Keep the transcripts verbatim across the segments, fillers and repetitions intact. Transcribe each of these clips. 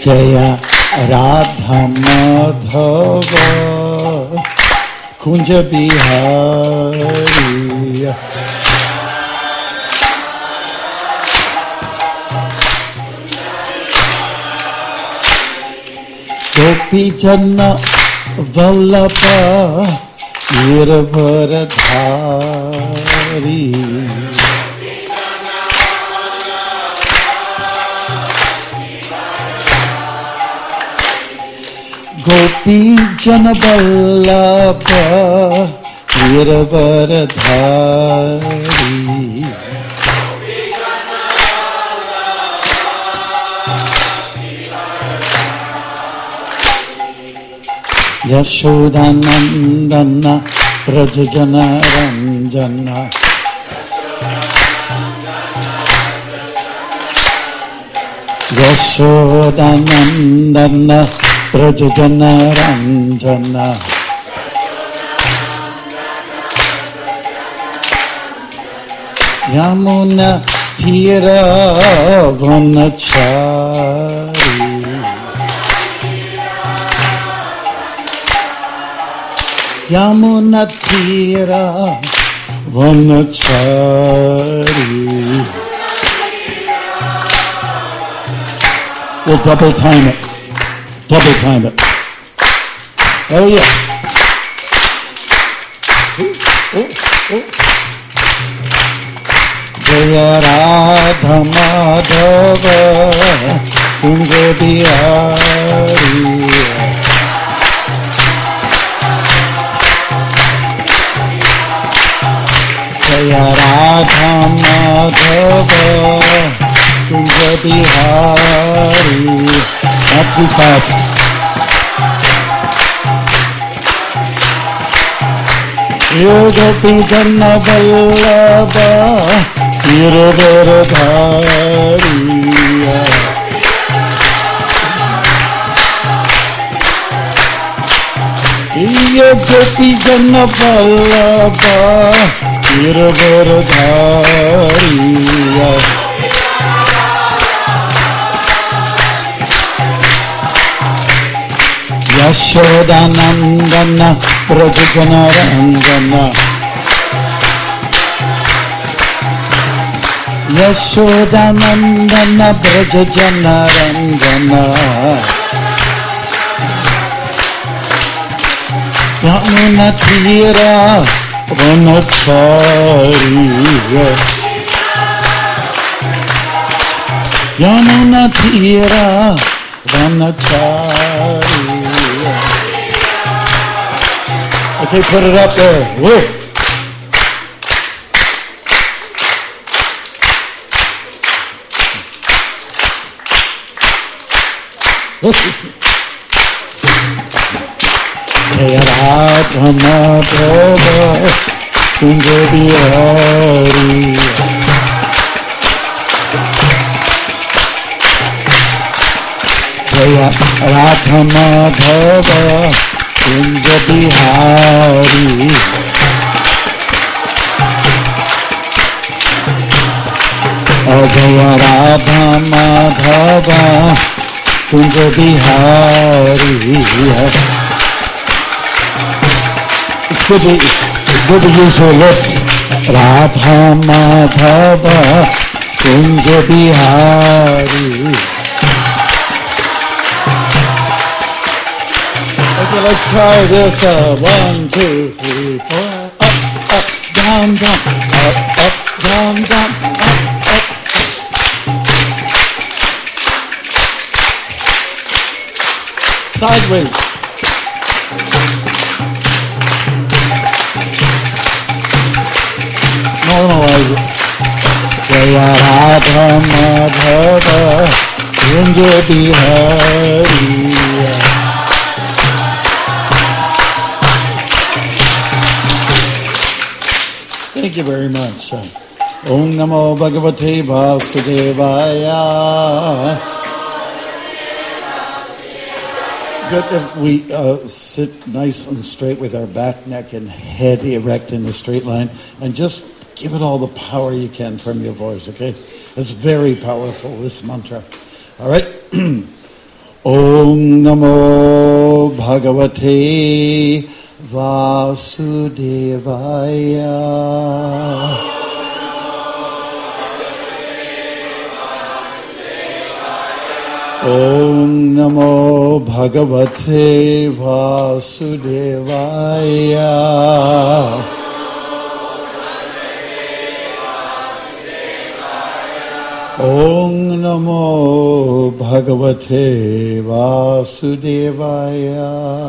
Jaya Radha Madhava Kunja Bihari. Gopi Jana Vallabha Girvaradhari. Gopi Jana Vallabha Girvaradhari. Yashodanandana Prajajana Ranjana. Yashodanandana Prajajana Ranjana. Yamuna Tira Vanachari. Yamuna Tira Vanachari. We'll double time it. Double time it. Oh yeah. Ooh, ooh, ooh. Jaya Radha Madhava Kunja Bihari. Jaya Radha Madhava Kunja Bihari. Not too fast. Gopi Jana Vallabha Girvaradhari. Gopi Jana Vallabha Girvaradhari. Yashodanandana Prajajana Ranjana. Yashodanandana Prajajana Ranjana. Yamuna Tira Vanachari. Yamuna Tira Vanachari. Okay, put it up there. Whoa. Jaya Radha Madhava Kunja Bihari. Jaya Radha Madhava Kunja Bihari. Jaya Radha Madhava Kunja Bihari. It's good to, it's good to use your lips. Radha Madhava Kunja Bihari. Okay, let's try this. Uh, one, two, three, four. Up, up, down, down. Up, up, down, down. Up, up. Sideways. Normalize it. Jaya Radha Madhava Kunja Bihari. Thank you very much. Om Namo Bhagavate Vasudevaya. Good if we uh, sit nice and straight with our back, neck, and head erect in a straight line, and just give it all the power you can from your voice, okay? It's very powerful, this mantra. All right? Om Namo Bhagavate Vasudevaya. Om Namo Bhagavate Vasudevaya. Om Namo Bhagavate Vasudevaya.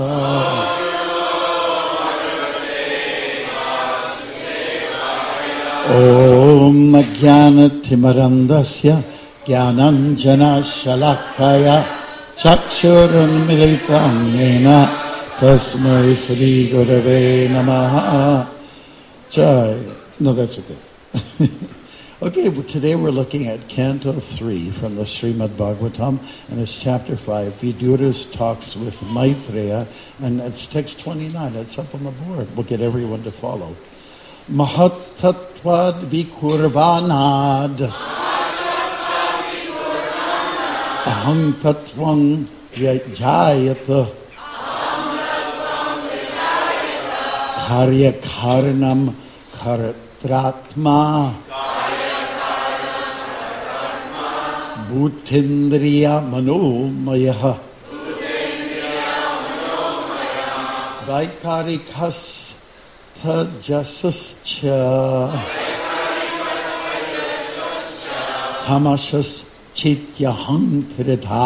Om Jnanatimirandasya Jnananjana Shalakaya Chakshurunmilitam Yena Tasmai Sri Gurave Namaha. Jai. No, that's okay. Okay, well, today we're looking at Canto three from the Srimad Bhagavatam, and it's chapter five. Vidura talks with Maitreya, and it's text twenty-nine. It's up on the board. We'll get everyone to follow. Mahatatvad vikurvanad aham tatvam jayata karya karanam karatratma Bhutendriya Manomaya Vaikarikas Tajasascha Tamashas Chityaham Tirita.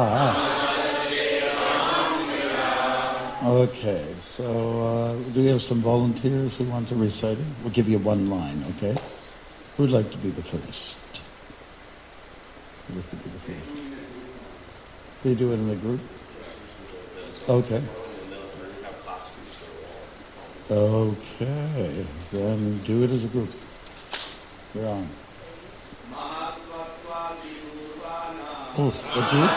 Okay, so uh, do we have some volunteers who want to recite it? We'll give you one line, okay? Who'd like to be the first? Who to be the first? Do you do it in a group? Okay. Okay, then do it as a group. You're on. Oh, a group?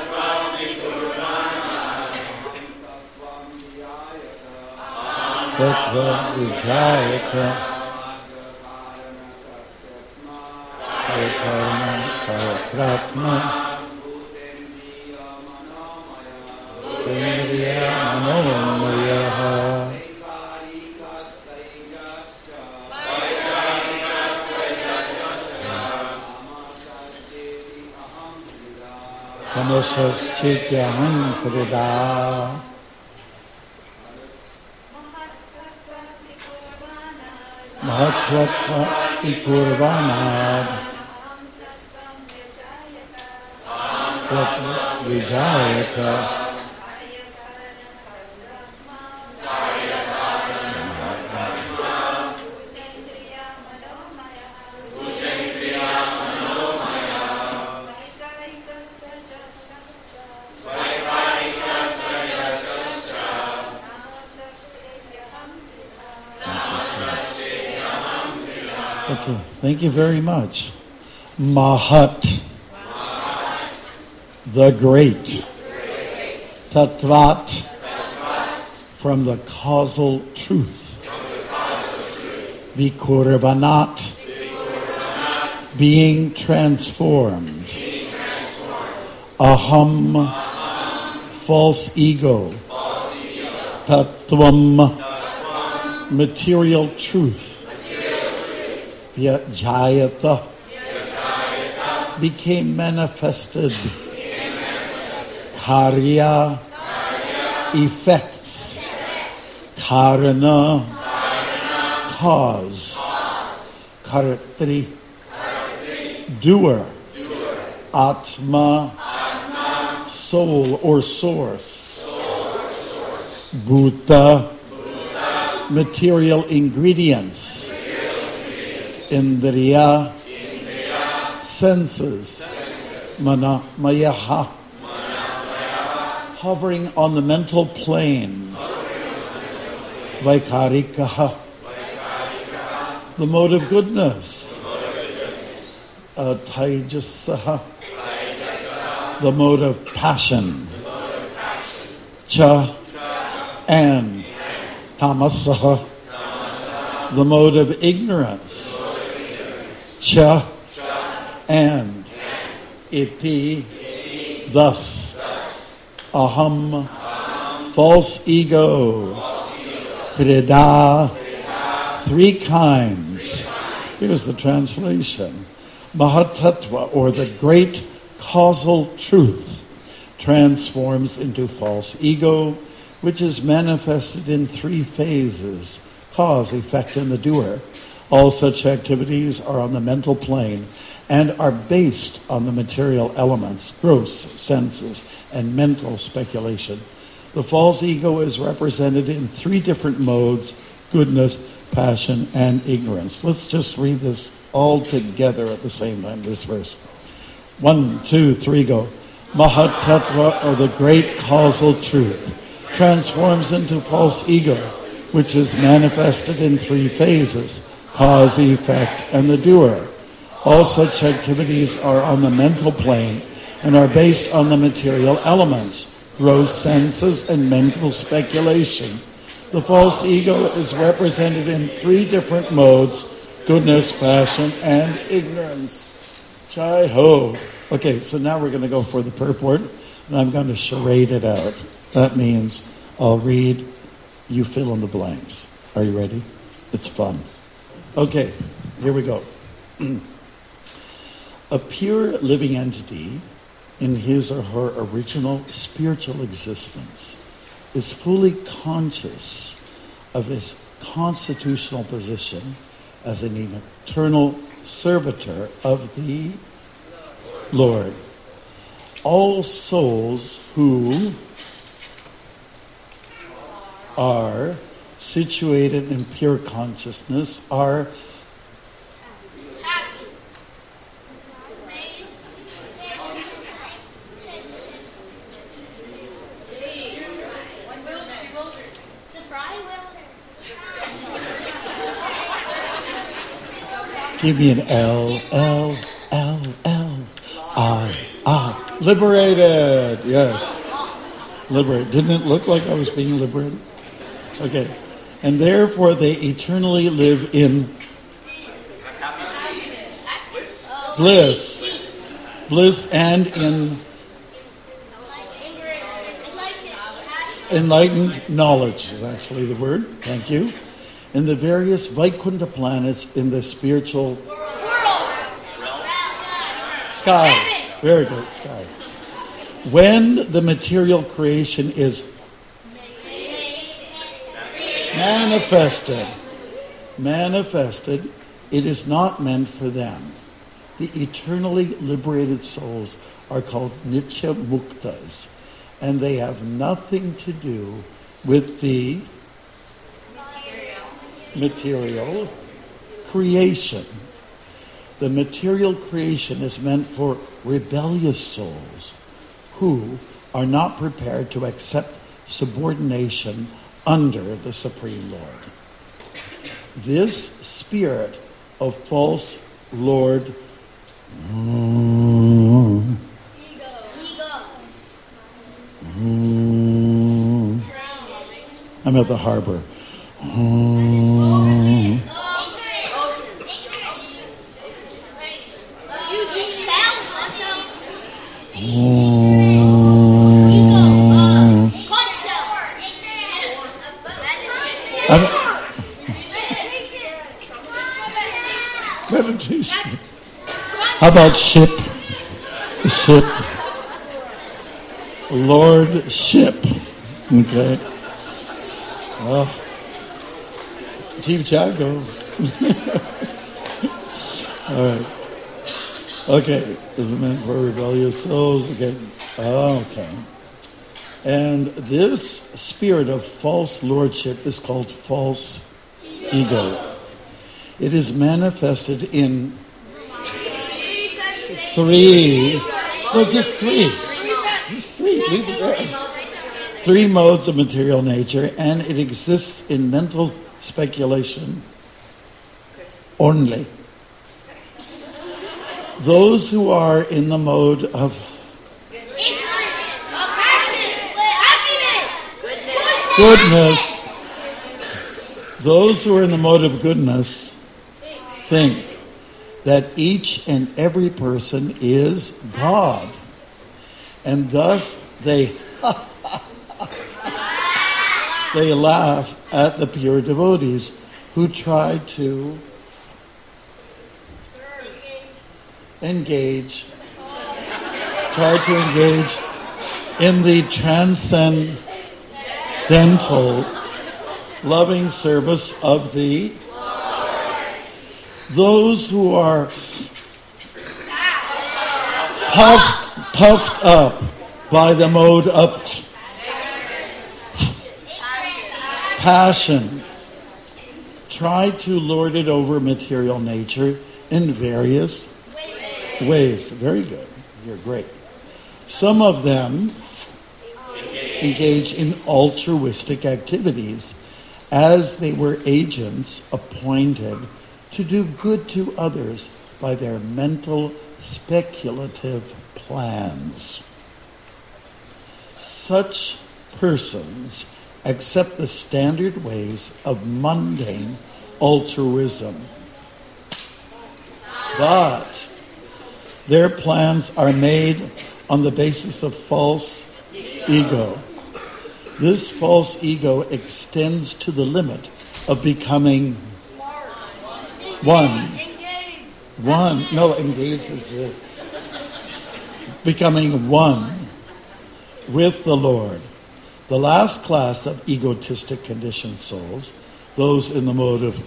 Tattva vijayata karma karatma indriya manomaya tamashas chityaham krida. Mahatvatva ikurvanad Tatva vijayata Okay, thank you very much. Mahat, the great. Tattvat, from the causal truth. Vikurvanat, being transformed. Aham, false ego. Tattvam, material truth. Jayata, became manifested. Karya, effects. Karana, cause. Karatri, doer. Atma, soul or source. Bhuta, material ingredients. Indriya, senses. Mana, mayaha, hovering on the mental plane. Vaikarikaha, the mode of goodness. Uh, Taijasaha, the mode of passion. Cha, and. Tamasaha, the mode of ignorance. Cha, and. Iti, thus. aham, false ego, trida, three kinds. Here's the translation. Mahatattva, or the great causal truth, transforms into false ego, which is manifested in three phases: cause, effect, and the doer. All such activities are on the mental plane and are based on the material elements, gross senses, and mental speculation. The false ego is represented in three different modes: goodness, passion, and ignorance. Let's just read this all together at the same time, this verse. One, two, three, go. Mahatattva, or the great causal truth, transforms into false ego, which is manifested in three phases: cause, effect, and the doer. All such activities are on the mental plane and are based on the material elements, gross senses, and mental speculation. The false ego is represented in three different modes: goodness, passion, and ignorance. Chai ho. Okay, so now we're going to go for the purport, and I'm going to charade it out. That means I'll read, you fill in the blanks. Are you ready? It's fun. Okay, here we go. A pure living entity in his or her original spiritual existence is fully conscious of his constitutional position as an eternal servitor of the Lord. All souls who are situated in pure consciousness are give me an L, L, L, L, I, I. Liberated, yes. Liberated. Didn't it look like I was being liberated? Okay. And therefore they eternally live in bliss. Bliss and in enlightened knowledge is actually the word. Thank you. In the various Vaikuntha planets in the spiritual sky. Very good, sky. When the material creation is manifested, manifested, it is not meant for them. The eternally liberated souls are called Nitya Muktas, and they have nothing to do with the material creation. The material creation is meant for rebellious souls who are not prepared to accept subordination under the Supreme Lord. This spirit of false Lord mm, mm, I'm at the harbor. Mm, meditation. How about ship? The ship. Lordship. Okay. Well, Chief Chaco. All right. Okay. This is meant for rebellious souls. Okay. Okay. And this spirit of false lordship is called false ego. It is manifested in three, no, just three, just three, leave it there. Three modes of material nature, and it exists in mental speculation only. Those who are in the mode of goodness, those who are in the mode of goodness think that each and every person is God, and thus they They laugh at the pure devotees who try to engage, try to engage in the transcendental loving service of the those who are puffed, puffed up by the mode of t- passion, try to lord it over material nature in various ways. Very good. You're great. Some of them engage in altruistic activities as they were agents appointed to do good to others by their mental speculative plans. Such persons accept the standard ways of mundane altruism, but their plans are made on the basis of false ego. This false ego extends to the limit of becoming one. One. No, engaged is this. Becoming one with the Lord. The last class of egotistic conditioned souls, those in the mode of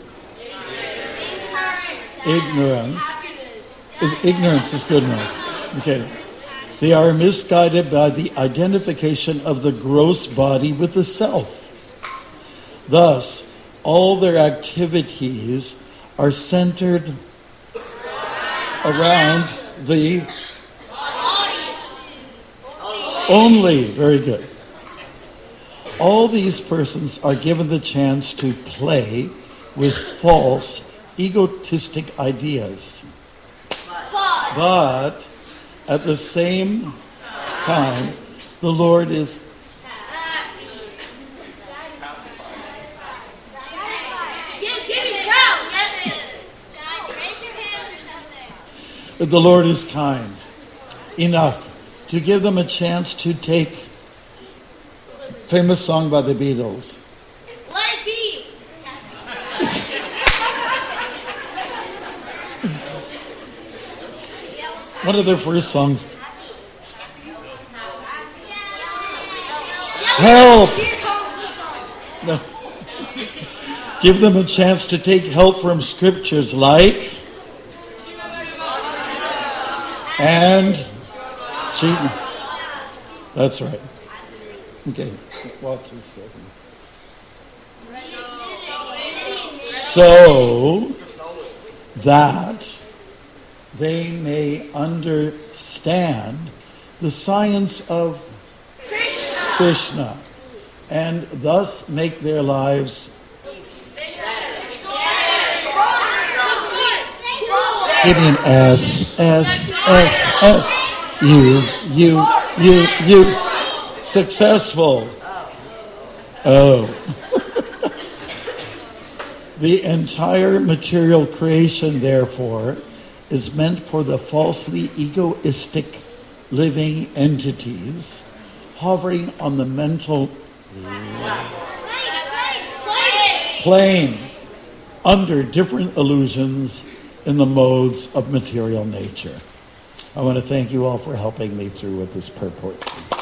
ignorance. Ignorance is good enough. Okay. They are misguided by the identification of the gross body with the self. Thus, all their activities are centered around the only. Very good. All these persons are given the chance to play with false, egotistic ideas. But at the same time, the Lord is the Lord is kind enough to give them a chance to take famous song by the Beatles. Let it be. One of their first songs. Help! No. Give them a chance to take help from scriptures like and she. That's right. Okay. Watch this. So that they may understand the science of Krishna. Krishna and thus make their lives. Give me an S, S, S, S. You, you, you, you. Successful. Oh. The entire material creation, therefore, is meant for the falsely egoistic living entities hovering on the mental plane under different illusions in the modes of material nature. I want to thank you all for helping me through with this purport.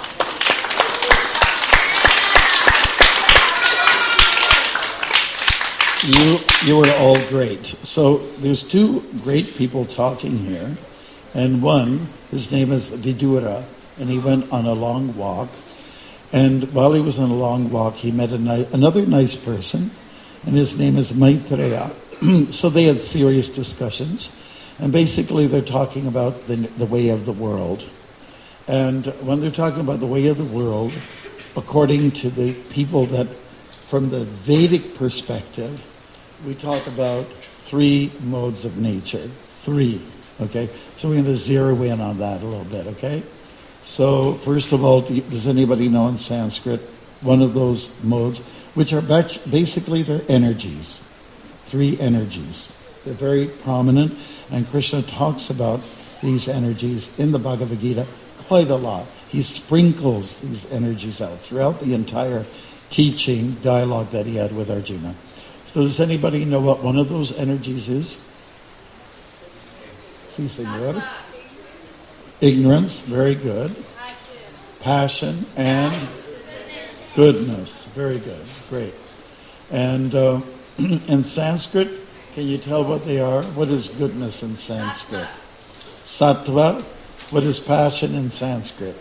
You you were all great. So there's two great people talking here, and one, his name is Vidura, and he went on a long walk, and while he was on a long walk, he met a ni- another nice person, and his name is Maitreya. So they had serious discussions, and basically they're talking about the, the way of the world. And when they're talking about the way of the world, according to the people that, from the Vedic perspective, we talk about three modes of nature. Three, okay? So we're going to zero in on that a little bit, okay? So first of all, does anybody know in Sanskrit one of those modes, which are basically their energies? Three energies. They're very prominent, and Krishna talks about these energies in the Bhagavad Gita quite a lot. He sprinkles these energies out throughout the entire teaching dialogue that he had with Arjuna. So does anybody know what one of those energies is? Sí, señor. Ignorance, very good. Passion and goodness, very good, great. And uh, in Sanskrit, can you tell what they are? What is goodness in Sanskrit? Sattva. What is passion in Sanskrit?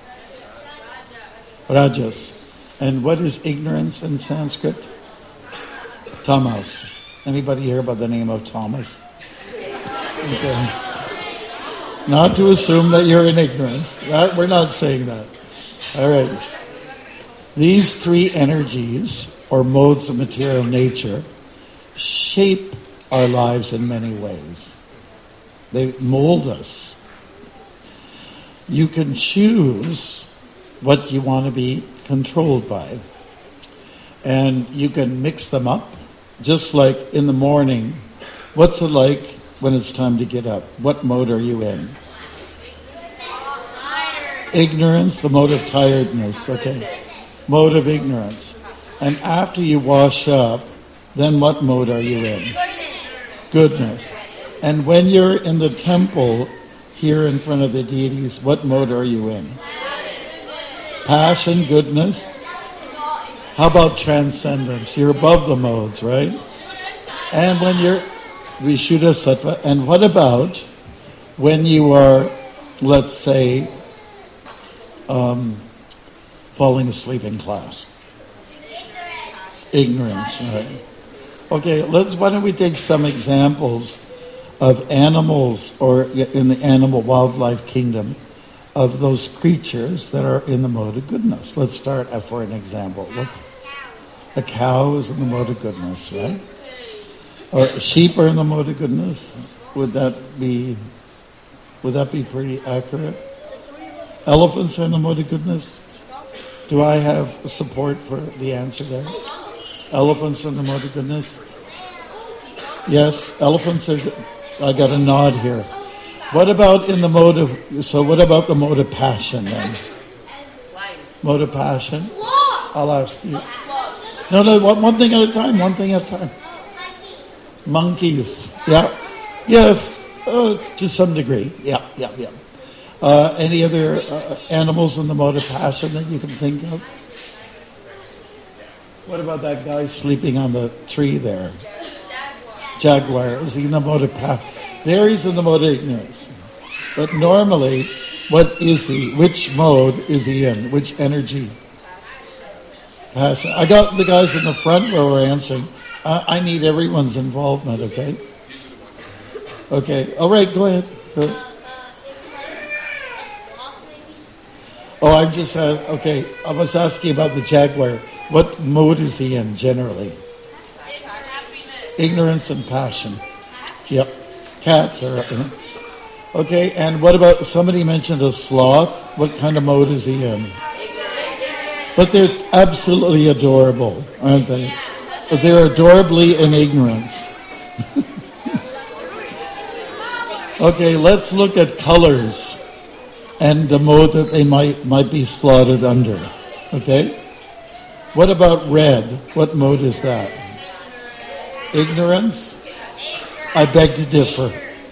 Rajas. And what is ignorance in Sanskrit? Tamas. Anybody hear about the name of Thomas? Okay. Not to assume that you're in ignorance. That, we're not saying that. All right. These three energies, or modes of material nature, shape our lives in many ways. They mold us. You can choose what you want to be controlled by. And you can mix them up, just like in the morning. What's it like when it's time to get up? What mode are you in? Ignorance, the mode of tiredness, okay. Mode of ignorance. And after you wash up, then what mode are you in? Goodness. And when you're in the temple, here in front of the deities, what mode are you in? Passion, goodness. How about transcendence? You're above the modes, right? And when you're Vishuddha Sattva, and what about when you are, let's say, um, falling asleep in class? Ignorance, right? Okay, let's. Why don't we take some examples of animals, or in the animal wildlife kingdom, of those creatures that are in the mode of goodness. Let's start for an example. Let's, a cow is in the mode of goodness, right? Or sheep are in the mode of goodness. Would that be? Would that be pretty accurate? Elephants are in the mode of goodness. Do I have support for the answer there? Elephants in the mode of goodness. Yes, elephants are. I got a nod here. What about in the mode of, so what about the mode of passion then? Mode of passion? I'll ask you. No, no, one, one thing at a time, one thing at a time. Monkeys. Yeah. Yes, uh, to some degree. Yeah, yeah, yeah. Uh, any other uh, animals in the mode of passion that you can think of? What about that guy sleeping on the tree there? Jaguar. Is he in the mode of passion? There he's in the mode of ignorance. But normally, what is he? Which mode is he in? Which energy? Passion. I got the guys in the front row are answering. I, I need everyone's involvement, okay? Okay. All right, go ahead. Go ahead. Oh, I just had, okay, I was asking about the jaguar. What mode is he in generally? Ignorance and passion. Yep. Cats are, uh, okay, and what about, somebody mentioned a sloth. What kind of mode is he in? But they're absolutely adorable, aren't they? But they're adorably in ignorance. Okay, let's look at colors and the mode that they might might be slaughtered under. Okay? What about red? What mode is that? Ignorance? I beg to differ.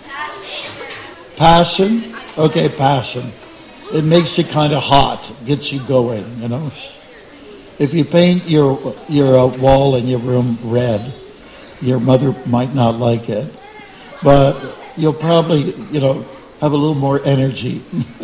Passion? Okay, passion. It makes you kind of hot, gets you going, you know. If you paint your your uh, wall in your room red, your mother might not like it, but you'll probably, you know, have a little more energy.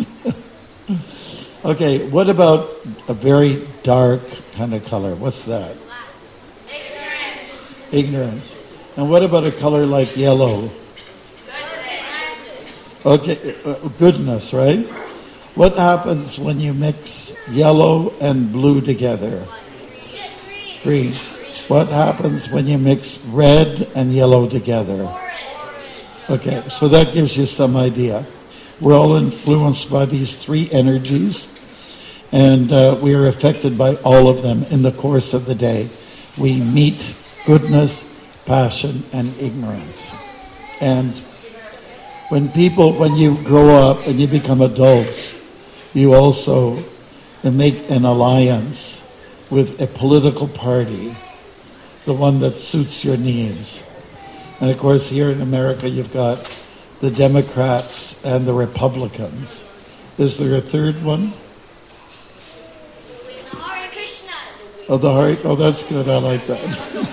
Okay, what about a very dark kind of color? What's that? Ignorance. Ignorance. And what about a color like yellow? Goodness. Okay, uh, goodness, right? What happens when you mix yellow and blue together? Green. What happens when you mix red and yellow together? Okay, so that gives you some idea. We're all influenced by these three energies, and uh, we are affected by all of them in the course of the day. We meet goodness, passion, and ignorance. And when people, when you grow up and you become adults, you also make an alliance with a political party, the one that suits your needs. And of course, here in America, you've got the Democrats and the Republicans. Is there a third one? Hare Krishna. Oh, the Hare. Oh, that's good. I like that.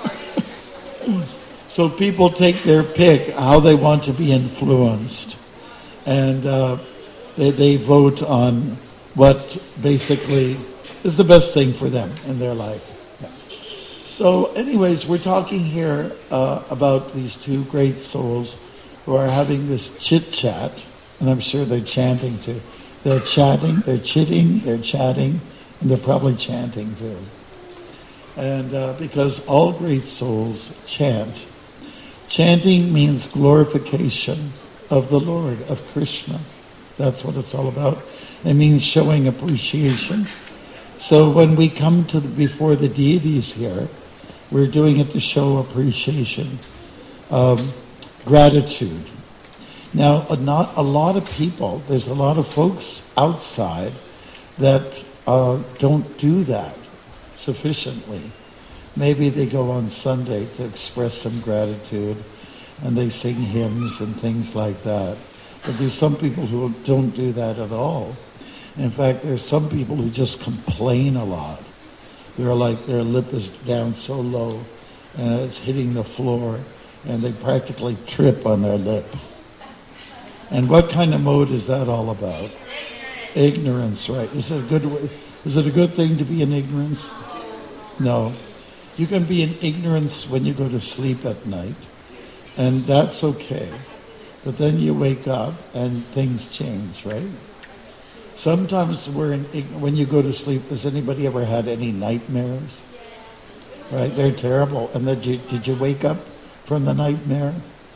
So people take their pick how they want to be influenced, and uh, they, they vote on what basically is the best thing for them in their life. Yeah. So, anyways, we're talking here uh, about these two great souls who are having this chit-chat, and I'm sure they're chanting too. They're chatting, they're chitting, they're chatting, and they're probably chanting too. And uh, because all great souls chant. Chanting means glorification of the Lord, of Krishna. That's what it's all about. It means showing appreciation. So when we come to the, before the deities here, we're doing it to show appreciation, um, gratitude. Now, a, not a lot of people, there's a lot of folks outside that uh, don't do that sufficiently. Maybe they go on Sunday to express some gratitude, and they sing hymns and things like that. But there's some people who don't do that at all. In fact, there's some people who just complain a lot. They're like, their lip is down so low, and it's hitting the floor, and they practically trip on their lip. And what kind of mode is that all about? Ignorance, right? Is it a good, is it a good thing to be in ignorance? No. You can be in ignorance when you go to sleep at night, and that's okay. But then you wake up and things change, right? Sometimes we're in, when you go to sleep, has anybody ever had any nightmares? Right? They're terrible. And then did you, did you wake up from the nightmare?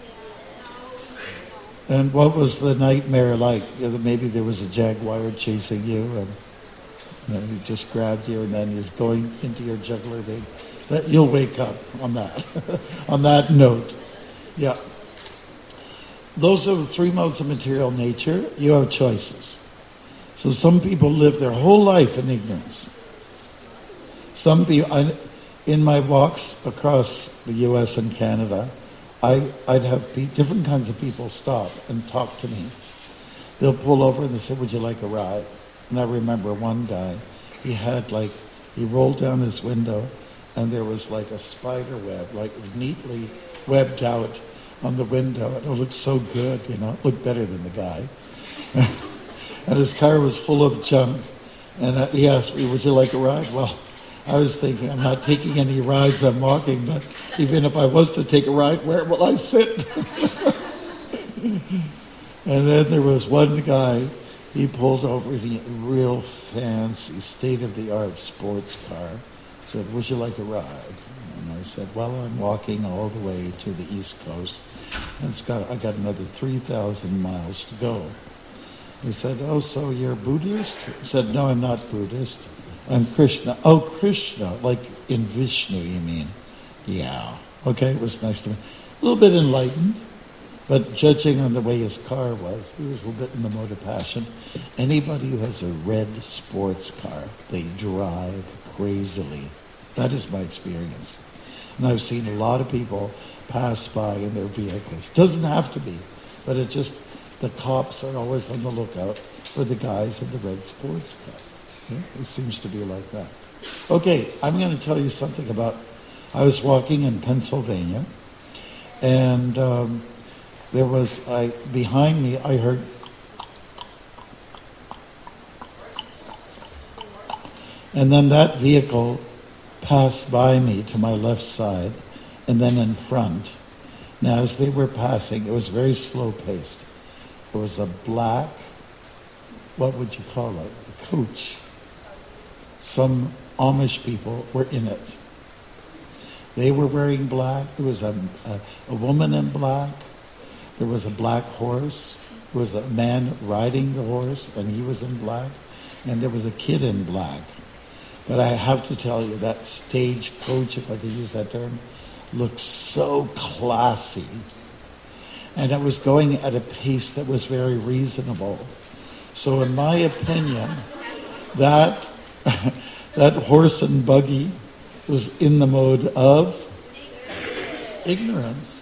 And what was the nightmare like? You know, maybe there was a jaguar chasing you, and you know, he just grabbed you, and then he's going into your jugular vein. That you'll wake up on that, on that note. Yeah. Those are the three modes of material nature. You have choices. So some people live their whole life in ignorance. Some people, I, in my walks across the U S and Canada, I, I'd have pe- different kinds of people stop and talk to me. They'll pull over and they say, "Would you like a ride?" And I remember one guy, he had like, he rolled down his window, and there was like a spider web, like neatly webbed out on the window. And it looked so good, you know, it looked better than the guy. And his car was full of junk. And uh, he asked me, "Would you like a ride?" Well, I was thinking, I'm not taking any rides, I'm walking, but even if I was to take a ride, where will I sit? And then there was one guy, he pulled over in a real fancy, state-of-the-art sports car. Said, "Would you like a ride?" And I said, "Well, I'm walking all the way to the East Coast, and it's got I got another three thousand miles to go." He said, "Oh, so you're Buddhist?" I said, "No, I'm not Buddhist. I'm Krishna." "Oh, Krishna, like in Vishnu, you mean?" "Yeah." Okay, it was nice to me. A little bit enlightened, but judging on the way his car was, he was a little bit in the mode of passion. Anybody who has a red sports car, they drive crazily. That is my experience. And I've seen a lot of people pass by in their vehicles. Doesn't have to be, but it just, the cops are always on the lookout for the guys in the red sports car. Yeah? It seems to be like that. Okay, I'm going to tell you something about, I was walking in Pennsylvania, and um, there was, I behind me, I heard, and then that vehicle passed by me to my left side, and then in front. Now, as they were passing, it was very slow-paced. It was a black, what would you call it, a coach. Some Amish people were in it. They were wearing black. There was a, a, a woman in black. There was a black horse. There was a man riding the horse, and he was in black. And there was a kid in black. But I have to tell you, that stagecoach, if I could use that term, looked so classy. And it was going at a pace that was very reasonable. So in my opinion, that that horse and buggy was in the mode of ignorance.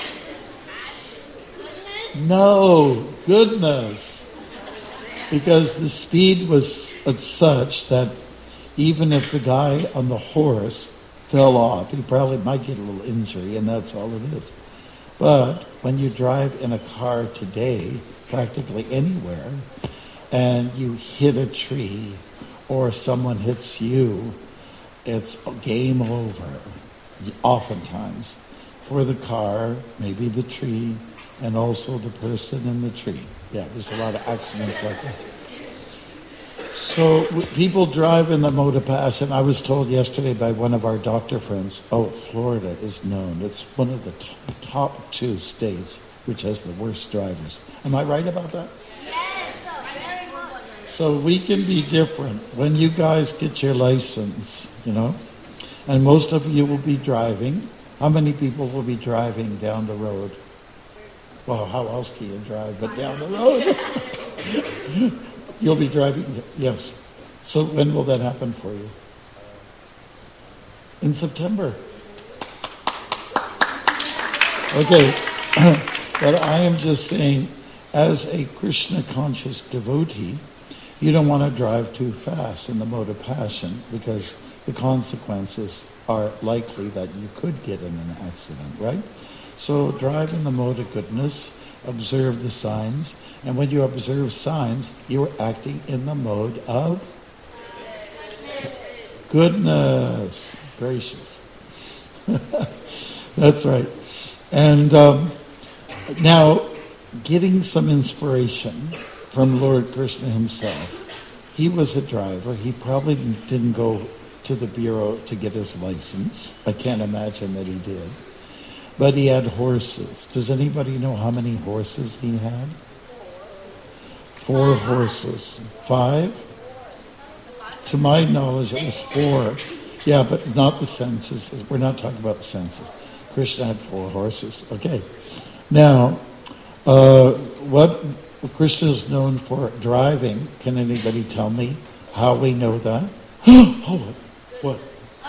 No, goodness. Because the speed was at such that even if the guy on the horse fell off, he probably might get a little injury, and that's all it is. But when you drive in a car today, practically anywhere, and you hit a tree or someone hits you, it's game over, oftentimes, for the car, maybe the tree, and also the person in the tree. Yeah, there's a lot of accidents like that. So w- people drive in the mode of passion. I was told yesterday by one of our doctor friends, oh, Florida is known. It's one of the t- top two states which has the worst drivers. Am I right about that? So we can be different. When you guys get your license, you know, and most of you will be driving. How many people will be driving down the road? Well, how else can you drive but down the road? You'll be driving, yes. So when will that happen for you? In September. Okay, but I am just saying, as a Krishna conscious devotee, you don't want to drive too fast in the mode of passion because the consequences are likely that you could get in an accident, right? So drive in the mode of goodness, observe the signs, and when you observe signs, you're acting in the mode of goodness. Gracious. That's right. And um, now, getting some inspiration from Lord Krishna himself. He was a driver. He probably didn't go to the bureau to get his license. I can't imagine that he did. But he had horses. Does anybody know how many horses he had? Four horses. Five? To my knowledge, it was four. Yeah, but not the census. We're not talking about the census. Krishna had four horses. Okay. Now, uh, what Krishna is known for driving. Can anybody tell me how we know that? Oh, what?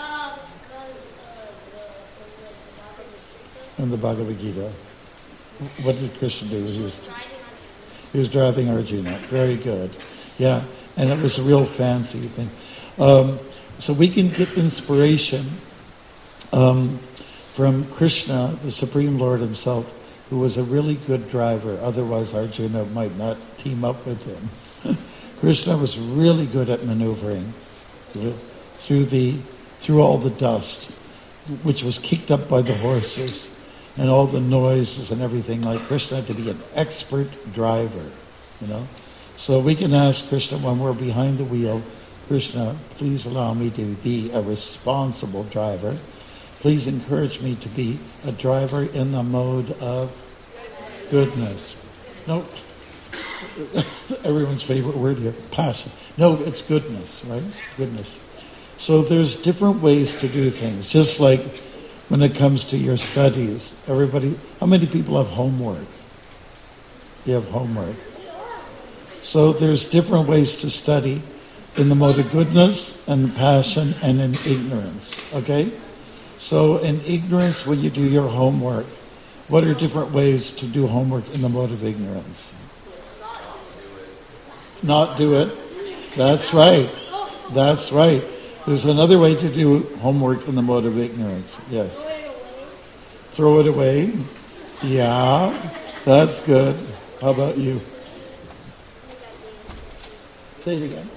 In the Bhagavad Gita. What did Krishna do? He was, he was driving Arjuna. Very good. Yeah, and it was a real fancy thing. Um, so we can get inspiration um, from Krishna, the Supreme Lord himself, who was a really good driver. Otherwise, Arjuna might not team up with him. Krishna was really good at maneuvering through the through all the dust, which was kicked up by the horses, and all the noises and everything. Like Krishna had to be an expert driver, you know. So we can ask Krishna when we're behind the wheel, Krishna, please allow me to be a responsible driver. Please encourage me to be a driver in the mode of goodness. No, that's everyone's favorite word here, passion. No, it's goodness, right? Goodness. So there's different ways to do things. Just like when it comes to your studies, everybody, how many people have homework? You have homework. So there's different ways to study in the mode of goodness and passion and in ignorance, okay? So in ignorance, when you do your homework, what are different ways to do homework in the mode of ignorance? Not do it. That's right. That's right. There's another way to do homework in the mode of ignorance. Yes. Throw it away. Yeah. That's good. How about you? Say it again.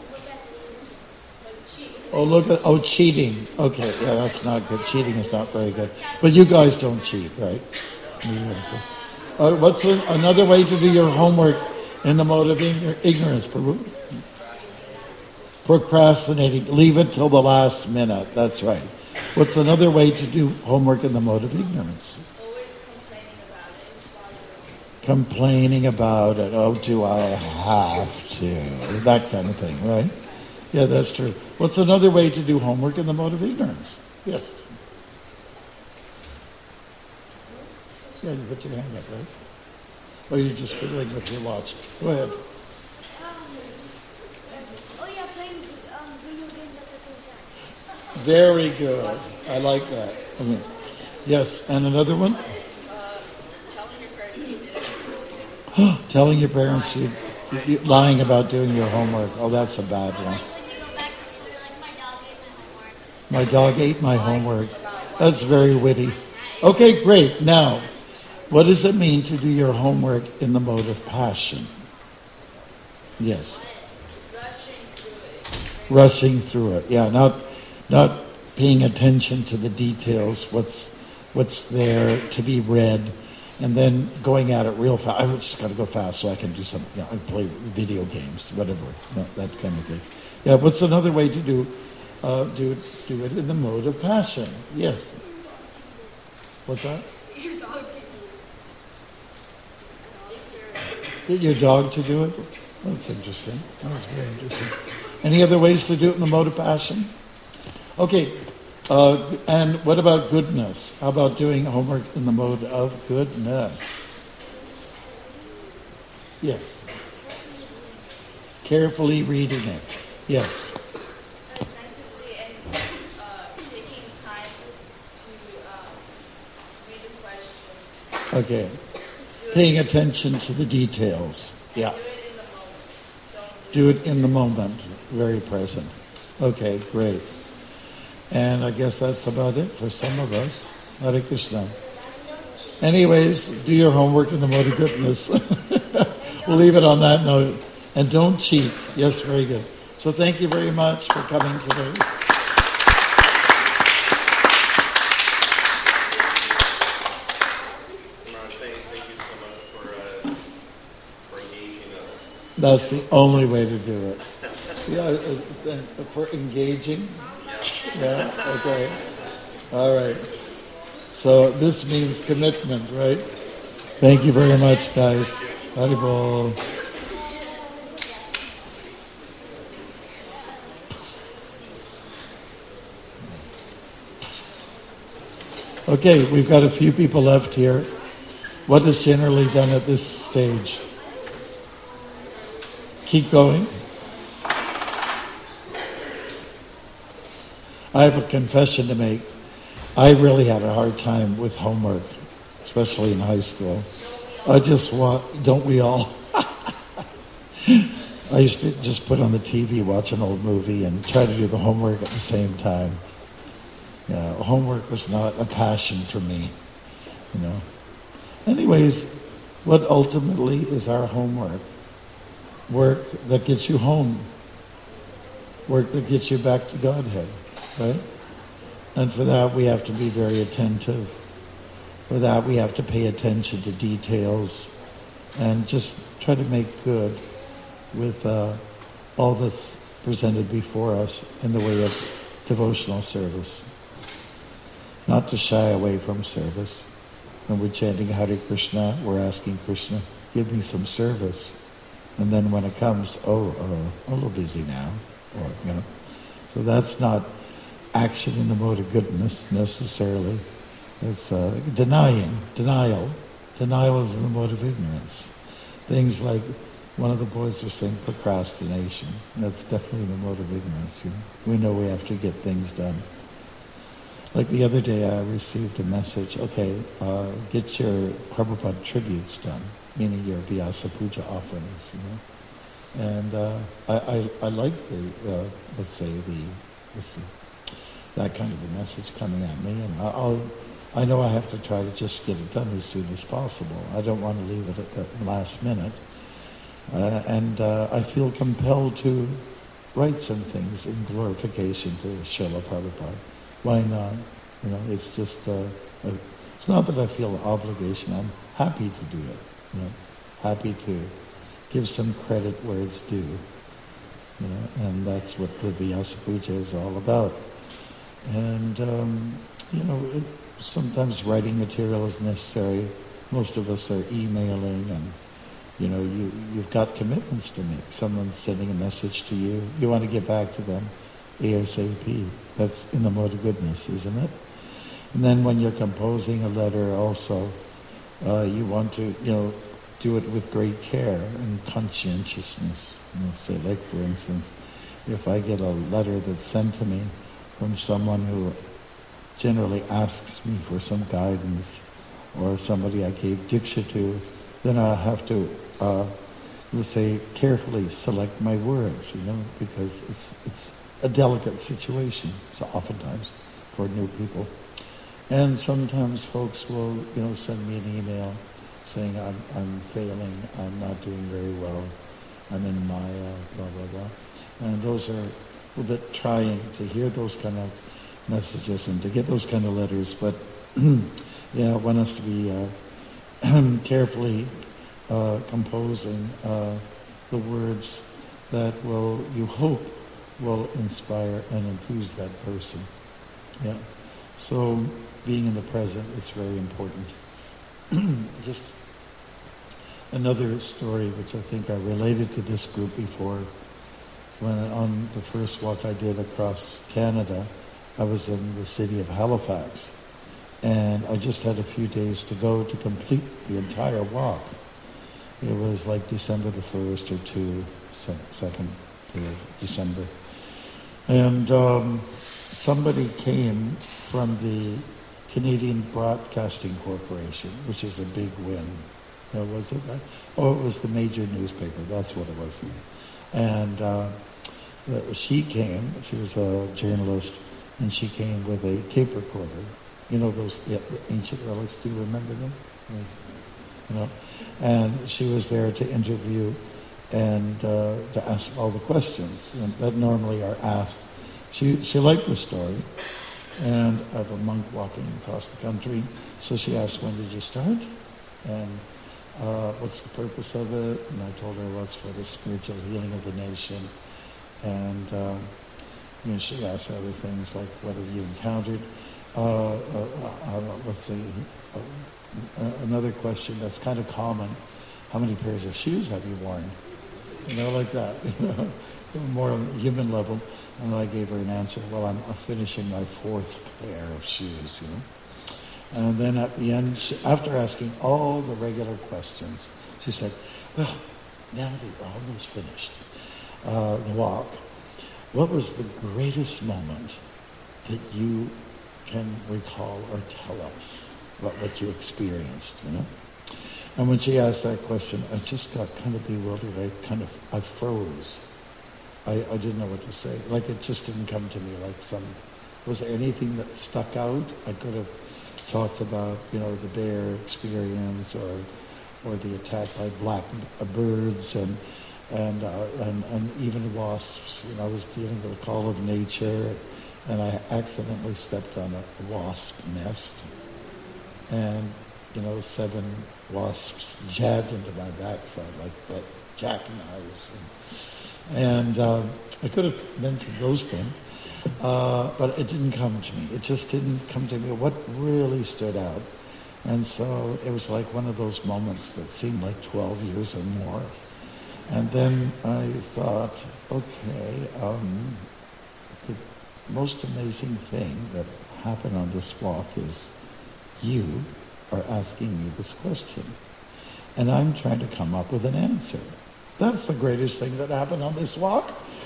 Oh, look at, oh, cheating. Okay, yeah, that's not good. Cheating is not very good. But you guys don't cheat, right? Uh, what's a, another way to do your homework in the mode of ignorance? Procrastinating. Leave it till the last minute. That's right. What's another way to do homework in the mode of ignorance? Complaining about it. Oh, do I have to? That kind of thing, right? Yeah, that's true. What's another way to do homework in the mode of ignorance? Yes. Yeah, you put your hand up, right? Or you're just fiddling with your watch. Go ahead. Very good. I like that. Okay. Yes, and another one? Telling your parents you, you lying about doing your homework. Oh, that's a bad one. My dog ate my homework. That's very witty. Okay, great. Now, what does it mean to do your homework in the mode of passion? Yes. Rushing through it. Yeah, not not paying attention to the details, what's what's there to be read, and then going at it real fast. I just got to go fast so I can do some, you know, I play video games, whatever, that, that kind of thing. Yeah, what's another way to do uh, do do it in the mode of passion? Yes. What's that? Get your dog to do it? That's interesting. That's very interesting. Any other ways to do it in the mode of passion? Okay. Uh, and what about goodness? How about doing homework in the mode of goodness? Yes. Carefully reading it. Yes. Attentively and uh, taking time to uh, read the questions. Okay. Paying attention to the details. Yeah. Do it in the moment. Very present. Okay, great. And I guess that's about it for some of us. Hare Krishna. Anyways, do your homework in the mode of goodness. We'll leave it on that note. And don't cheat. Yes, very good. So thank you very much for coming today. That's the only way to do it. Yeah, uh, uh, for engaging. Yeah, okay. All right. So this means commitment, right? Thank you very much, guys. Haribol. Okay, we've got a few people left here. What is generally done at this stage? Keep going. I have a confession to make. I really had a hard time with homework, especially in high school. I just want, don't we all? I used to just put on the T V, watch an old movie, and try to do the homework at the same time. Yeah, homework was not a passion for me, you know. Anyways, what ultimately is our homework? Work that gets you home. Work that gets you back to Godhead, right? And for that we have to be very attentive. For that we have to pay attention to details and just try to make good with uh, all that's presented before us in the way of devotional service. Not to shy away from service. When we're chanting Hare Krishna, we're asking Krishna, give me some service. And then when it comes, oh, oh, I'm a little busy now. Or, you know. So that's not action in the mode of goodness necessarily. It's uh, denying, denial. Denial is in the mode of ignorance. Things like, one of the boys was saying procrastination. That's definitely in the mode of ignorance. You know? We know we have to get things done. Like the other day I received a message, okay, uh, get your Prabhupada tributes done, meaning your Vyasa Puja offerings, you know. And uh, I, I, I like the, uh, let's say, the, let's see, that kind of a message coming at me. And I'll, I know I have to try to just get it done as soon as possible. I don't want to leave it at the last minute. Uh, and uh, I feel compelled to write some things in glorification to Srila Prabhupada. Why not? You know, it's just, uh, a, it's not that I feel an obligation. I'm happy to do it. You know, happy to give some credit where it's due. You know, and that's what the Vyasa Puja is all about. And, um, you know, it, sometimes writing material is necessary. Most of us are emailing and, you know, you, you've got commitments to make. Someone's sending a message to you. You want to get back to them ASAP. That's in the mode of goodness, isn't it? And then when you're composing a letter also, uh, you want to, you know, do it with great care and conscientiousness. You know, say, like for instance, if I get a letter that's sent to me from someone who generally asks me for some guidance, or somebody I gave Diksha to, then I have to, uh, let's say, carefully select my words, you know, because it's it's a delicate situation, so oftentimes, for new people. And sometimes folks will, you know, send me an email saying, I'm, I'm failing, I'm not doing very well, I'm in Maya, blah, blah, blah. And those are a little bit trying to hear those kind of messages and to get those kind of letters, but yeah, one has to be uh, carefully uh, composing uh, the words that will, you hope, will inspire and enthuse that person. Yeah. So being in the present is very important. Just another story which I think I related to this group before. When on the first walk I did across Canada, I was in the city of Halifax, and I just had a few days to go to complete the entire walk. It was like December the first or two, second of December. And um, somebody came from the Canadian Broadcasting Corporation, which is a big win. No, was it that? Oh, it was the major newspaper, that's what it was. And uh, she came, she was a journalist, and she came with a tape recorder. You know those yeah, ancient relics, do you remember them? You know? And she was there to interview and uh, to ask all the questions and that normally are asked. She she liked the story, and I have a monk walking across the country, so she asked, when did you start? And uh, what's the purpose of it? And I told her it was for the spiritual healing of the nation. And uh, you know, she asked other things like, what have you encountered? Uh, uh, uh, let's see, uh, another question that's kind of common, how many pairs of shoes have you worn? You know, like that, you know, more on the human level. And I gave her an answer, well, I'm finishing my fourth pair of shoes, you know. And then at the end, she, after asking all the regular questions, she said, well, now that we're almost finished uh, the walk, what was the greatest moment that you can recall or tell us about what you experienced, you know? And when she asked that question, I just got kind of bewildered. I kind of, I froze. I, I didn't know what to say. Like it just didn't come to me like some, was there anything that stuck out? I could have talked about, you know, the bear experience or or the attack by black birds and and, uh, and and even wasps. You know, I was dealing with the call of nature, and I accidentally stepped on a wasp nest, and you know, seven wasps jabbed into my backside like that jackknives. And, and uh, I could have mentioned those things, uh, but it didn't come to me. It just didn't come to me. What really stood out? And so it was like one of those moments that seemed like twelve years or more. And then I thought, okay, um, the most amazing thing that happened on this walk is you are asking me this question. And I'm trying to come up with an answer. That's the greatest thing that happened on this walk.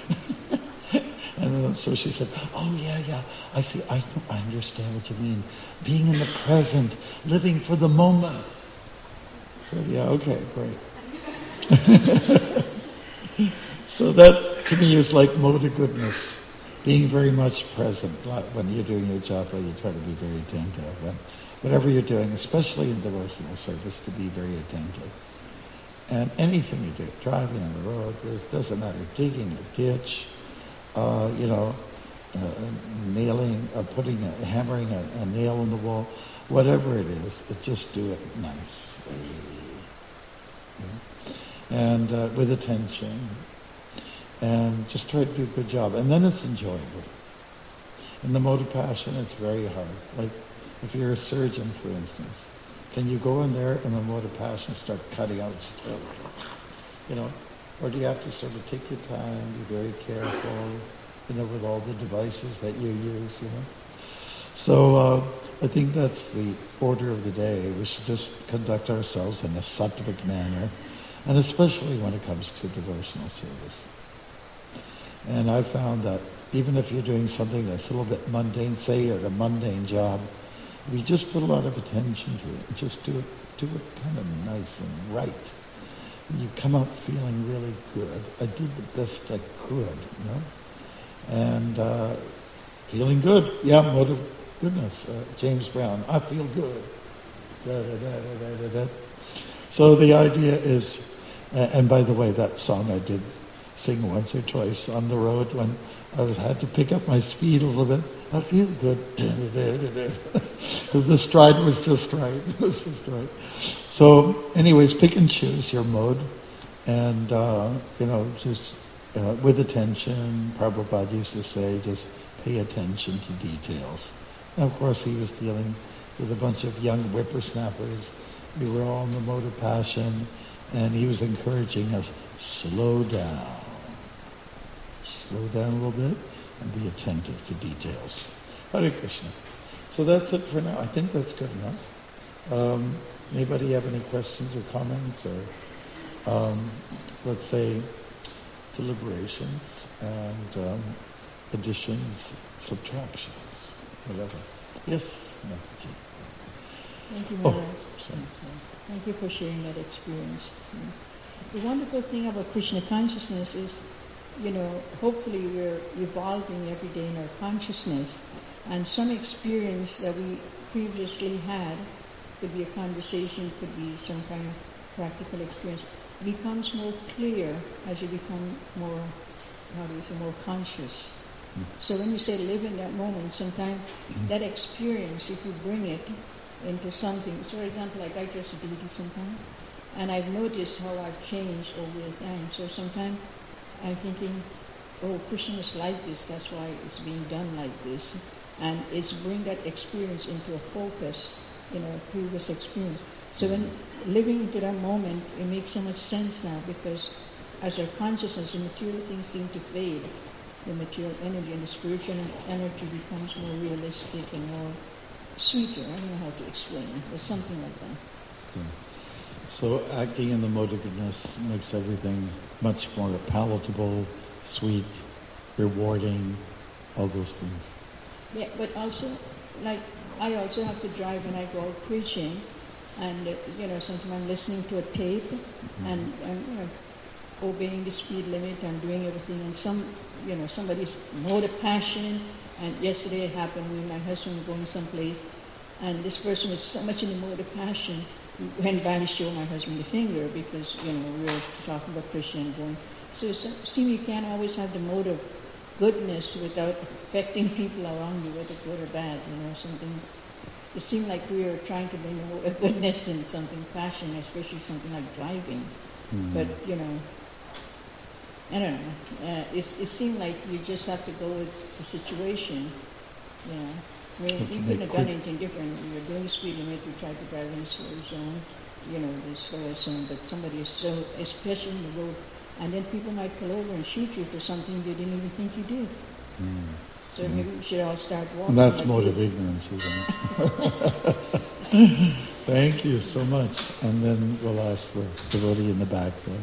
And then, so she said, oh yeah, yeah, I see, I, I understand what you mean. Being in the present, living for the moment. I said, yeah, okay, great. So that, to me, is like mode of goodness. Being very much present. When you're doing your japa, you try to be very attentive. And whatever you're doing, especially in devotional service, to be very attentive. And anything you do, driving on the road, it doesn't matter, digging a ditch, uh, you know, uh, nailing, uh, putting a, hammering a, a nail in the wall, whatever it is, it just do it nicely. And uh, with attention. And just try to do a good job. And then it's enjoyable. In the mode of passion, it's very hard. Like, if you're a surgeon, for instance, can you go in there in the mode of passion and start cutting out stuff? You know, or do you have to sort of take your time, be very careful, you know, with all the devices that you use, you know? So uh, I think that's the order of the day. We should just conduct ourselves in a sattvic manner, and especially when it comes to devotional service. And I found that even if you're doing something that's a little bit mundane, say you're at a mundane job, if you just put a lot of attention to it, and just do it, do it kind of nice and right, and you come out feeling really good. I did the best I could, you know, and uh, feeling good. Yeah, mode of goodness. Uh, James Brown, I feel good. Da, da, da, da, da, da. So the idea is, uh, and by the way, that song I did sing once or twice on the road when I was had to pick up my speed a little bit. I feel good. Because the stride was just right. It was just right. So anyways, pick and choose your mode. And, uh, you know, just uh, with attention, Prabhupada used to say, just pay attention to details. And of course, he was dealing with a bunch of young whippersnappers. We were all in the mode of passion. And he was encouraging us, slow down. Slow down a little bit and be attentive to details. Hare Krishna. So that's it for now. I think that's good enough. Um, anybody have any questions or comments or, um, let's say, deliberations and um, additions, subtractions, whatever. Yes? No. Thank you, Oh, Maharaj. sorry. Thank you for sharing that experience. The wonderful thing about Krishna consciousness is, you know, hopefully we're evolving every day in our consciousness, and some experience that we previously had, could be a conversation, could be some kind of practical experience, becomes more clear as you become more, how do you say, more conscious. Mm. So when you say live in that moment, sometimes mm. that experience, if you bring it into something, so for example, like I just did it sometimes, and I've noticed how I've changed over time. So sometimes I'm thinking, oh, Krishna is like this, that's why it's being done like this. And it's bring that experience into a focus, you know, a previous experience. So when living into that moment, it makes so much sense now, because as our consciousness, the material things seem to fade. The material energy and the spiritual energy becomes more realistic and more sweeter. I don't know how to explain it, but something like that. Yeah. So acting in the mode of goodness makes everything much more palatable, sweet, rewarding, all those things. Yeah, but also, like, I also have to drive when I go out preaching, and, uh, you know, sometimes I'm listening to a tape, mm-hmm. and I'm, you know, obeying the speed limit and doing everything, and some, you know, somebody's mode of passion, and yesterday it happened when my husband was going someplace, and this person was so much in the mode of passion, went by and showed my husband the finger, because, you know, we were talking about Krishna and going. So it seems you can't always have the mode of goodness without affecting people around you, whether good or bad, you know, something. It seemed like we were trying to bring a mode of goodness in something, passion, especially something like driving. Mm-hmm. But, you know, I don't know. Uh, it, it seemed like you just have to go with the situation, you know. I mean, you couldn't have done anything different. You're doing the speed limit, you try to drive in a slow zone, you know, the slower zone, but somebody is so, especially in the road, and then people might pull over and shoot you for something they didn't even think you did. Mm. So mm. maybe we should all start walking. And that's like mode of ignorance, isn't it? Thank you so much. And then we'll ask the devotee in the back there.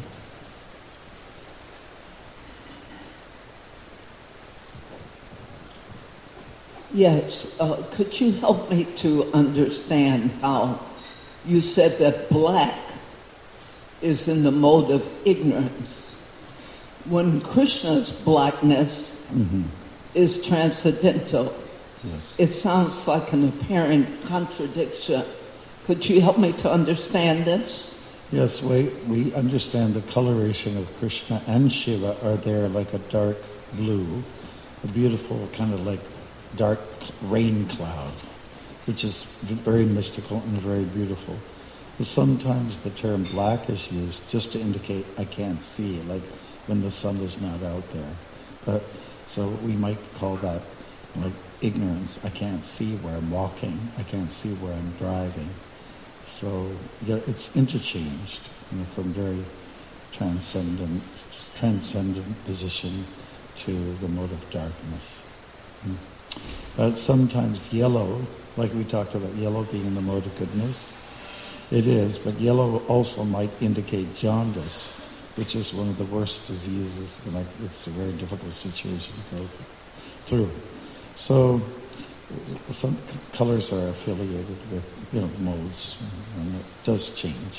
Yes, uh, could you help me to understand how you said that black is in the mode of ignorance, when Krishna's blackness mm-hmm. is transcendental? Yes. It sounds like an apparent contradiction. Could you help me to understand this? Yes, we, we understand the coloration of Krishna and Shiva are there like a dark blue, a beautiful kind of like dark rain cloud, which is very mystical and very beautiful. But sometimes the term black is used just to indicate I can't see, like when the sun is not out there. But so we might call that like ignorance. I can't see where I'm walking. I can't see where I'm driving. So yeah, it's interchanged, you know, from very transcendent, transcendent position to the mode of darkness. Mm. But sometimes yellow, like we talked about yellow being in the mode of goodness, it is, but yellow also might indicate jaundice, which is one of the worst diseases, and like it's a very difficult situation to go through. through. So some c- colors are affiliated with, you know, modes, and it does change.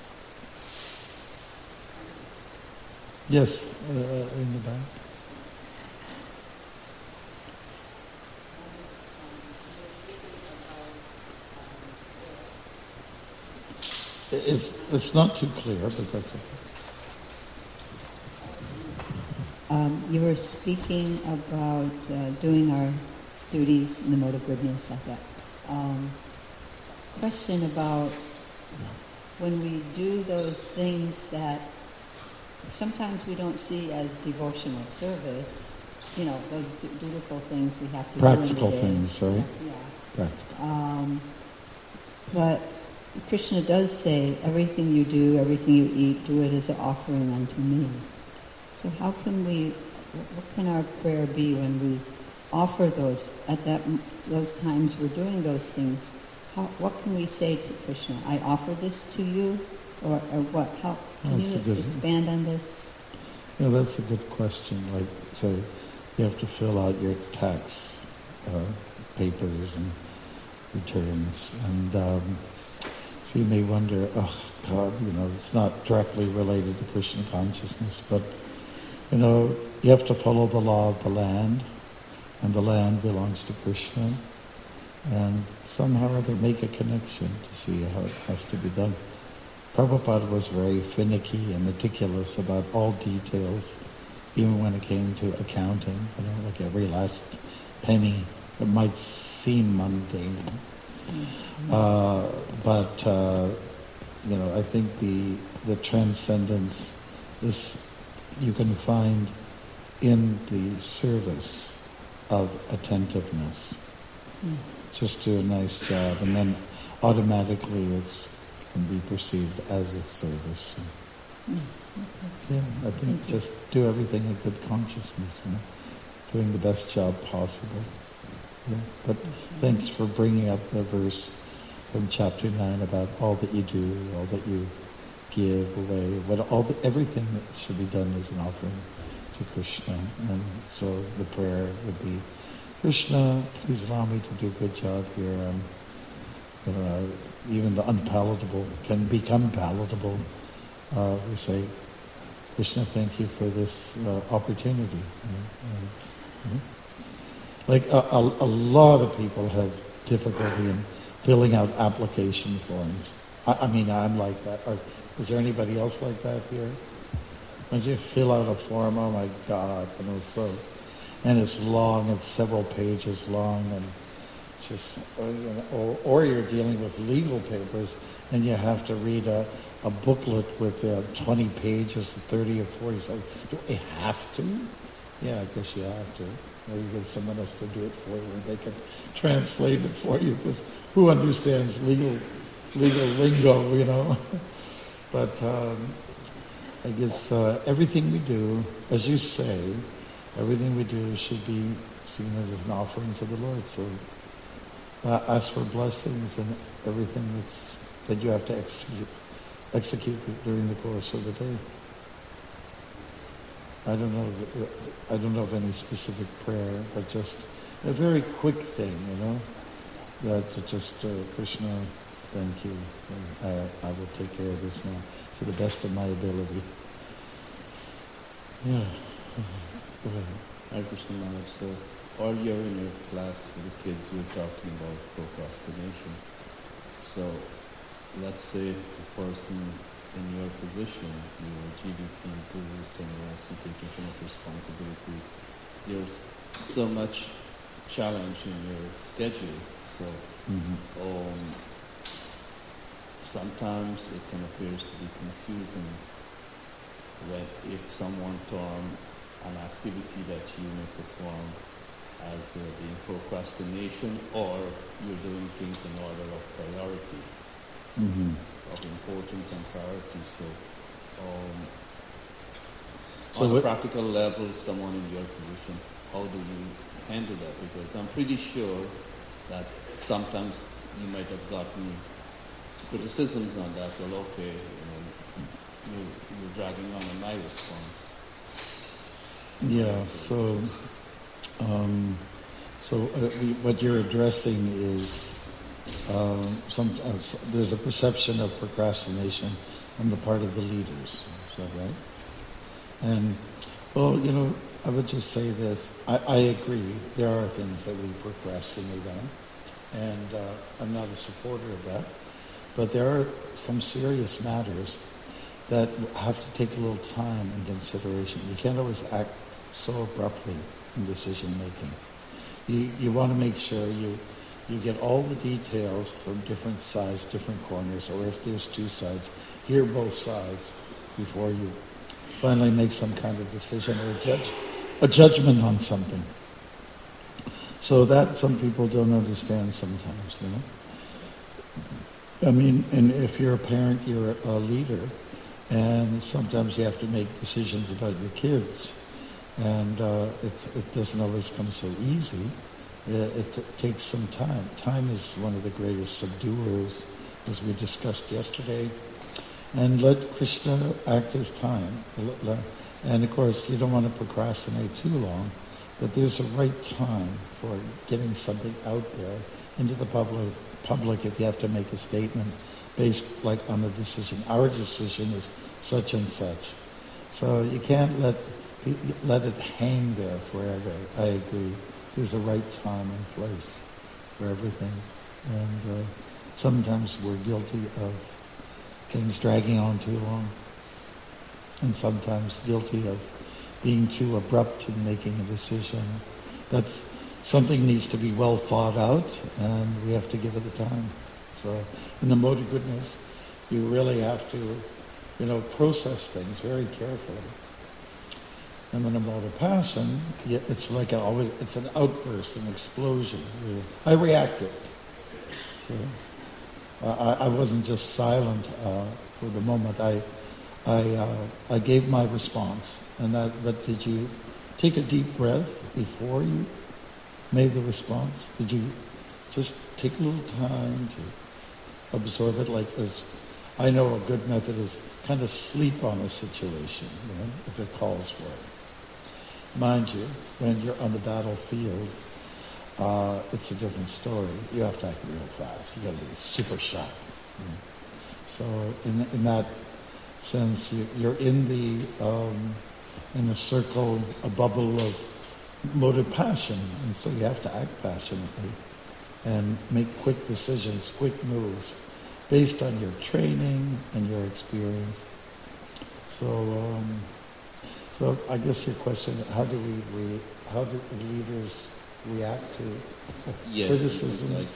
Yes, uh, in the back. It's, it's not too clear, but that's okay. Um, you were speaking about uh, doing our duties in the mode of goodness, like that. Um, question about when we do those things that sometimes we don't see as devotional service, you know, those du- dutiful things we have to Practical do in the day. things, right? Yeah. Practical. Um, but Krishna does say, everything you do, everything you eat, do it as an offering unto me. So how can we, what can our prayer be when we offer those, at that, those times we're doing those things? How, what can we say to Krishna? I offer this to you? Or, or what? How, can That's a you good- expand on this? Yeah, that's a good question. Like, say, you have to fill out your tax uh, papers and returns, and um, so you may wonder, oh God, you know, it's not directly related to Krishna consciousness, but you know, you have to follow the law of the land, and the land belongs to Krishna, and somehow or other make a connection to see how it has to be done. Prabhupada was very finicky and meticulous about all details, even when it came to accounting, you know, like every last penny. It might seem mundane, uh, but, uh, you know, I think the, the transcendence is, you can find in the service of attentiveness. Mm. Just do a nice job, and then automatically it's can be perceived as a service. Mm. Yeah, I think just do everything in good consciousness, you know, doing the best job possible. Yeah. But thanks for bringing up the verse from chapter nine about all that you do, all that you give away, what all the, everything that should be done is an offering to Krishna. And so the prayer would be, Krishna, please allow me to do a good job here. Um, you know, even the unpalatable can become palatable. Uh, we say, Krishna, thank you for this uh, opportunity. You know, and, you know. Like a, a, a lot of people have difficulty in filling out application forms. I, I mean, I'm like that. Or, is there anybody else like that here? When you fill out a form, oh my God, you know, so, and it's long, it's several pages long, and just, or, you know, or, or you're dealing with legal papers, and you have to read a, a booklet with uh, twenty pages, thirty or forty. So, do I have to? Yeah, I guess you have to. Or you get someone else to do it for you, and they can translate it for you, because who understands legal legal lingo, you know? But um, I guess uh, everything we do, as you say, everything we do should be seen as an offering to the Lord. So uh, ask for blessings and everything that's that you have to execute, execute during the course of the day. I don't know. If, I don't know of any specific prayer, but just a very quick thing, you know. That just uh, Krishna, thank you. I, I will take care of this now to the best of my ability. Yeah. Go ahead. Hare Krishna Maharaj. So earlier in your class with the kids, we were talking about procrastination. So let's say the person in your position, you're G D C guru, sannyasi, taking some of responsibilities. There's so much challenge in your schedule. So Mm-hmm. um, sometimes it can appear to be confusing when if someone term an activity that you may perform as uh, being procrastination, or you're doing things in order of priority, Mm-hmm. of importance and priority. So, um, So on a what- practical level, someone in your position, how do you handle that? Because I'm pretty sure that sometimes you might have gotten criticisms on that. Well, okay, you know, you, you're dragging on in my response. Yeah. So Um, so uh, we, what you're addressing is um, some. Uh, s- there's a perception of procrastination on the part of the leaders. Is that right? And well, you know, I would just say this. I, I agree. There are things that we procrastinate on, and uh, I'm not a supporter of that. But there are some serious matters that have to take a little time and consideration. You can't always act so abruptly in decision making. You you want to make sure you you get all the details from different sides, different corners, or if there's two sides, hear both sides before you finally make some kind of decision or a judge a judgment on something. So that some people don't understand sometimes, you know. I mean, and if you're a parent, you're a leader, and sometimes you have to make decisions about your kids, and uh, it's, it doesn't always come so easy. It, it t- takes some time. Time is one of the greatest subduers, as we discussed yesterday. And let Krishna act as time. Let- let- And of course, you don't want to procrastinate too long, but there's a right time for getting something out there into the public. Public, if you have to make a statement based like on a decision. Our decision is such and such. So you can't let let it hang there forever. I agree. There's a right time and place for everything. And uh, sometimes we're guilty of things dragging on too long. And sometimes guilty of being too abrupt in making a decision. That's something needs to be well thought out, and we have to give it the time. So in the mode of goodness, you really have to, you know, process things very carefully. And in the mode of passion, it's like a, always, it's an outburst, an explosion. I reacted. You know? I, I wasn't just silent uh, for the moment. I, I, uh, I gave my response, and that. But did you take a deep breath before you made the response? Did you just take a little time to absorb it? Like, as I know, a good method is kind of sleep on a situation, you know, if it calls for it. Mind you, when you're on the battlefield, uh, it's a different story. You have to act real fast. You got to be super sharp. You know? So, in in that sense, you, you're in the um, in a circle, a bubble of motive passion, and so you have to act passionately and make quick decisions, quick moves, based on your training and your experience. So, um, so I guess your question: how do we, re, how do leaders react to Yes, criticisms? like,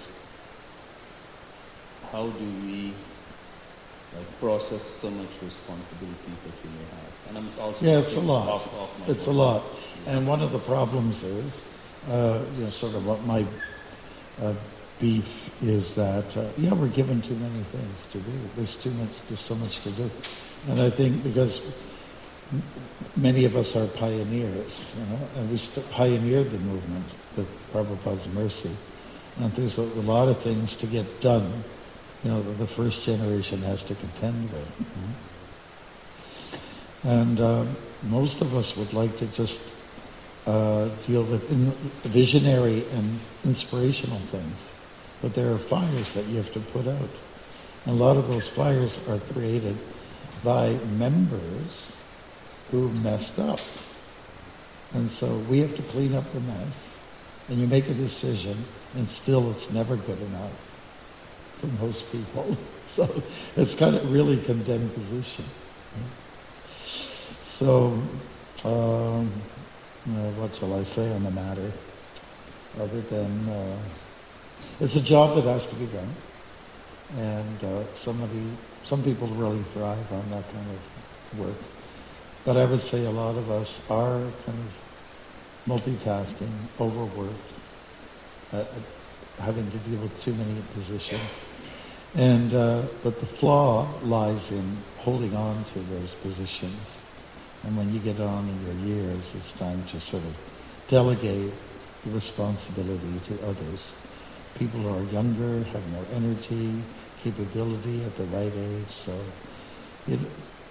how do we like process so much responsibility that you may have? And I'm also Yeah, it's a talking lot. off- off my It's a work. lot. And one of the problems is, uh, you know, sort of what my uh, beef is that, uh, yeah, we're given too many things to do. There's too much, there's so much to do. And I think because m- many of us are pioneers, you know, and we st- pioneered the movement with Prabhupada's mercy. And there's a, a lot of things to get done, you know, that the first generation has to contend with. you know. And uh, most of us would like to just uh, deal with in, visionary and inspirational things. But there are fires that you have to put out. And a lot of those fires are created by members who messed up. And so we have to clean up the mess. And you make a decision, and still it's never good enough for most people. So it's kind of really condemned position. So, um, you know, what shall I say on the matter? Other than, uh, it's a job that has to be done. And uh, somebody, some people really thrive on that kind of work. But I would say a lot of us are kind of multitasking, overworked, uh, uh, having to deal with too many positions. And uh, but the flaw lies in holding on to those positions. And when you get on in your years, it's time to sort of delegate the responsibility to others. People who are younger, have more energy, capability at the right age. So it,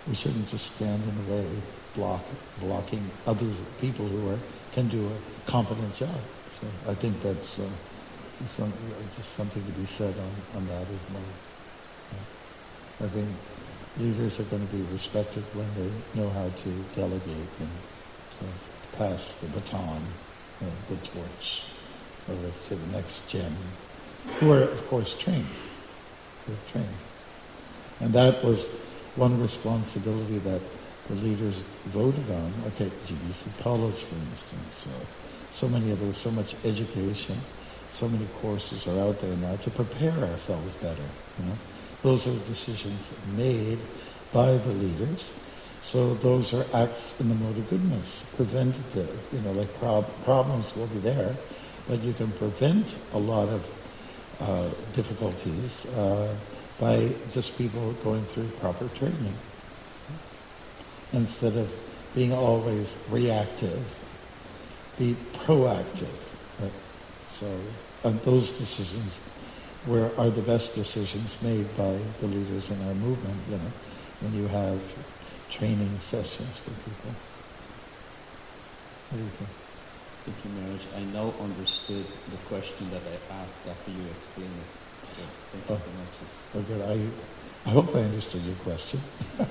we shouldn't just stand in the way, block, blocking others, people who are, can do a competent job. So I think that's uh, just, some, just something to be said on, on that as well. Yeah. I think leaders are going to be respected when they know how to delegate and uh, pass the baton, uh, the torch, over to the next gen, who are, of course, trained. They're trained. And that was one responsibility that the leaders voted on. Okay, G B C College, for instance. So, so many of those, so much education, so many courses are out there now to prepare ourselves better. You know, those are decisions made by the leaders. So those are acts in the mode of goodness, preventative. You know, like prob- problems will be there, but you can prevent a lot of uh, difficulties uh, by just people going through proper training. Instead of being always reactive, be proactive. Right? So and those decisions were, are the best decisions made by the leaders in our movement, you know, when you have training sessions for people. What do you think? Thank you, Maharaj. I now understood the question that I asked after you explained it. So thank you Oh. so much. Oh, good. I, I hope I understood your question.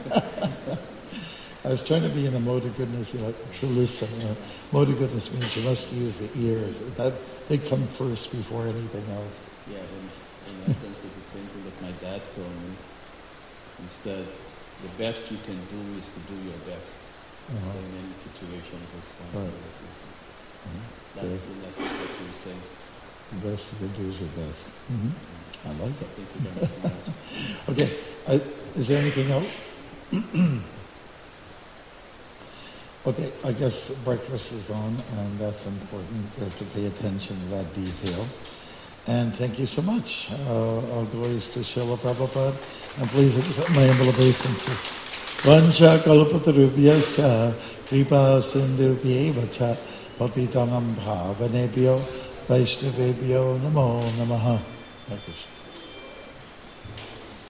I was trying to be in a mode of goodness, you know, to listen. You know. Mode of goodness means you must use the ears. That they come first before anything else. Yeah, in, in essence, it's the same thing that my dad told me. He said, the best you can do is to do your best. Uh-huh. So in any situation, responsibility. Mhm. That's Yes. in essence what you're saying. The best you can do is your best. hmm I like it. Thank you very much, Maharaj. Okay. I, is there anything else? Okay, I guess breakfast is on, and that's important. We have to pay attention to that detail. And thank you so much. Uh, all glories to Srila Prabhupada. And please accept my humble obeisances. Vancha kalpatarubhyascha kripa sindhubhyeva cha patitanam bhavanebhyo vaishnavebhyo namo namaha. Hare Krishna.